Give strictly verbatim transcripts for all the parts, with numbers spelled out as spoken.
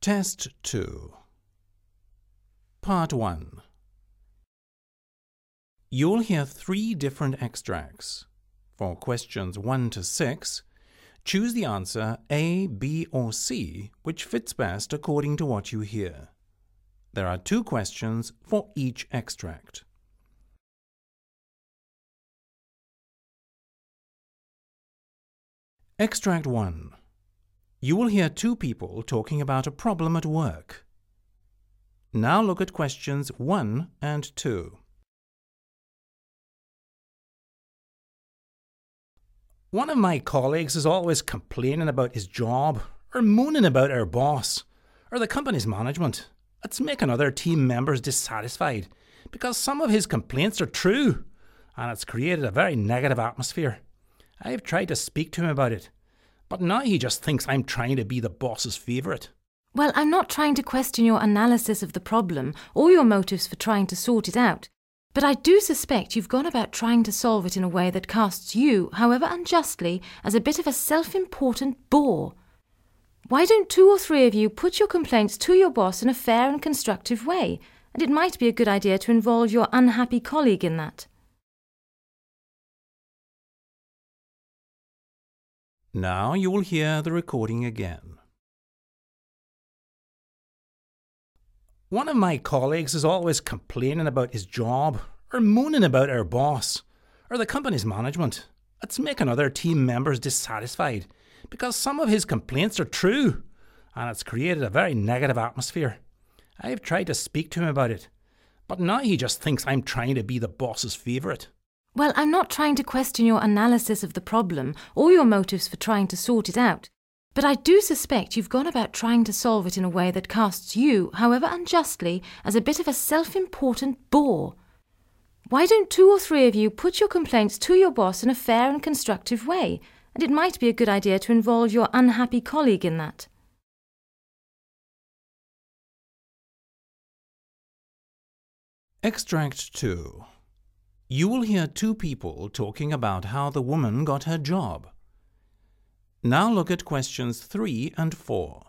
Test two. Part one. You'll hear three different extracts. For questions one to six, choose the answer A, B, or C, which fits best according to what you hear. There are two questions for each extract. Extract one. You will hear two people talking about a problem at work. Now look at questions one and two. One of my colleagues is always complaining about his job, or moaning about our boss, or the company's management. It's making other team members dissatisfied, because some of his complaints are true, and it's created a very negative atmosphere. I've tried to speak to him about it, but now he just thinks I'm trying to be the boss's favourite. Well, I'm not trying to question your analysis of the problem or your motives for trying to sort it out. But I do suspect you've gone about trying to solve it in a way that casts you, however unjustly, as a bit of a self-important bore. Why don't two or three of you put your complaints to your boss in a fair and constructive way? And it might be a good idea to involve your unhappy colleague in that. Now you will hear the recording again. One of my colleagues is always complaining about his job, or moaning about our boss, or the company's management. It's making other team members dissatisfied, because some of his complaints are true, and it's created a very negative atmosphere. I've tried to speak to him about it, but now he just thinks I'm trying to be the boss's favourite. Well, I'm not trying to question your analysis of the problem or your motives for trying to sort it out. But I do suspect you've gone about trying to solve it in a way that casts you, however unjustly, as a bit of a self-important bore. Why don't two or three of you put your complaints to your boss in a fair and constructive way? And it might be a good idea to involve your unhappy colleague in that. Extract two. You will hear two people talking about how the woman got her job. Now look at questions three and four.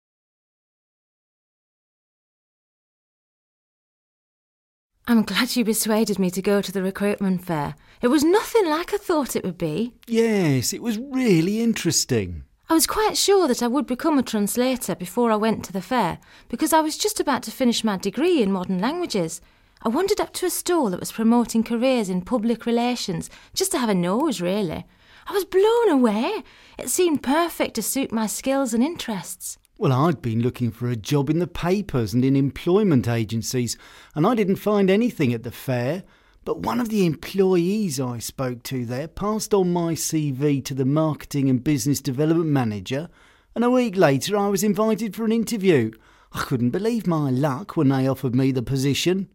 I'm glad you persuaded me to go to the recruitment fair. It was nothing like I thought it would be. Yes, it was really interesting. I was quite sure that I would become a translator before I went to the fair, because I was just about to finish my degree in modern languages. I wandered up to a stall that was promoting careers in public relations, just to have a nose, really. I was blown away. It seemed perfect to suit my skills and interests. Well, I'd been looking for a job in the papers and in employment agencies, and I didn't find anything at the fair. But one of the employees I spoke to there passed on my C V to the marketing and business development manager, and a week later I was invited for an interview. I couldn't believe my luck when they offered me the position.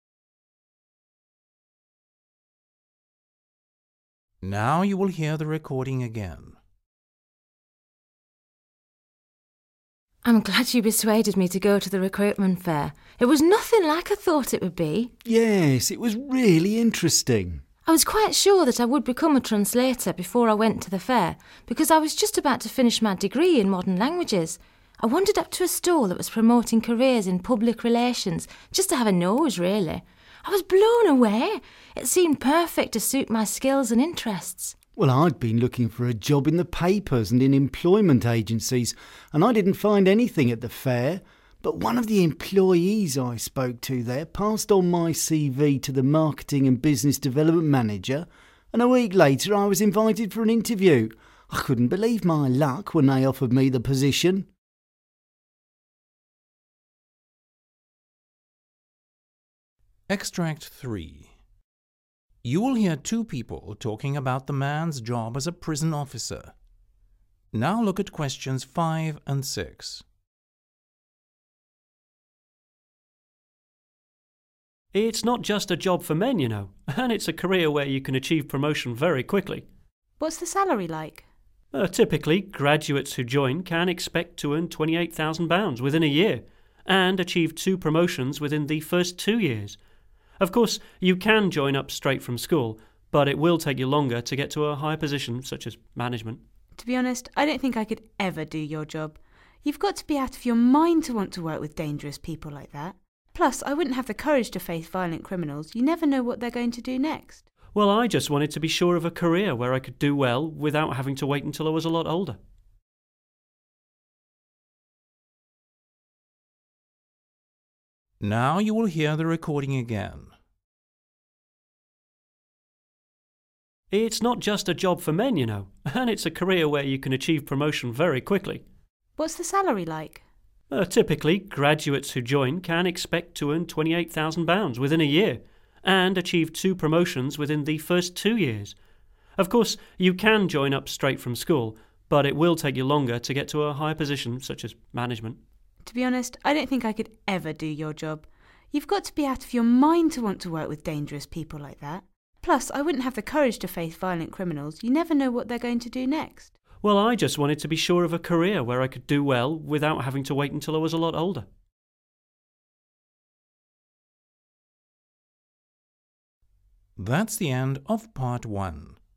Now you will hear the recording again. I'm glad you persuaded me to go to the recruitment fair. It was nothing like I thought it would be. Yes, it was really interesting. I was quite sure that I would become a translator before I went to the fair, because I was just about to finish my degree in modern languages. I wandered up to a stall that was promoting careers in public relations, just to have a nose, really. I was blown away. It seemed perfect to suit my skills and interests. Well, I'd been looking for a job in the papers and in employment agencies, and I didn't find anything at the fair. But one of the employees I spoke to there passed on my C V to the marketing and business development manager, and a week later I was invited for an interview. I couldn't believe my luck when they offered me the position. Extract three. You will hear two people talking about the man's job as a prison officer. Now look at questions five and six. It's not just a job for men, you know, and it's a career where you can achieve promotion very quickly. What's the salary like? Uh, typically, graduates who join can expect to earn twenty-eight thousand pounds within a year and achieve two promotions within the first two years. Of course, you can join up straight from school, but it will take you longer to get to a higher position, such as management. To be honest, I don't think I could ever do your job. You've got to be out of your mind to want to work with dangerous people like that. Plus, I wouldn't have the courage to face violent criminals. You never know what they're going to do next. Well, I just wanted to be sure of a career where I could do well without having to wait until I was a lot older. Now you will hear the recording again. It's not just a job for men, you know, and it's a career where you can achieve promotion very quickly. What's the salary like? Uh, typically, graduates who join can expect to earn twenty-eight thousand pounds within a year and achieve two promotions within the first two years. Of course, you can join up straight from school, but it will take you longer to get to a higher position, such as management. To be honest, I don't think I could ever do your job. You've got to be out of your mind to want to work with dangerous people like that. Plus, I wouldn't have the courage to face violent criminals. You never know what they're going to do next. Well, I just wanted to be sure of a career where I could do well without having to wait until I was a lot older. That's the end of part one.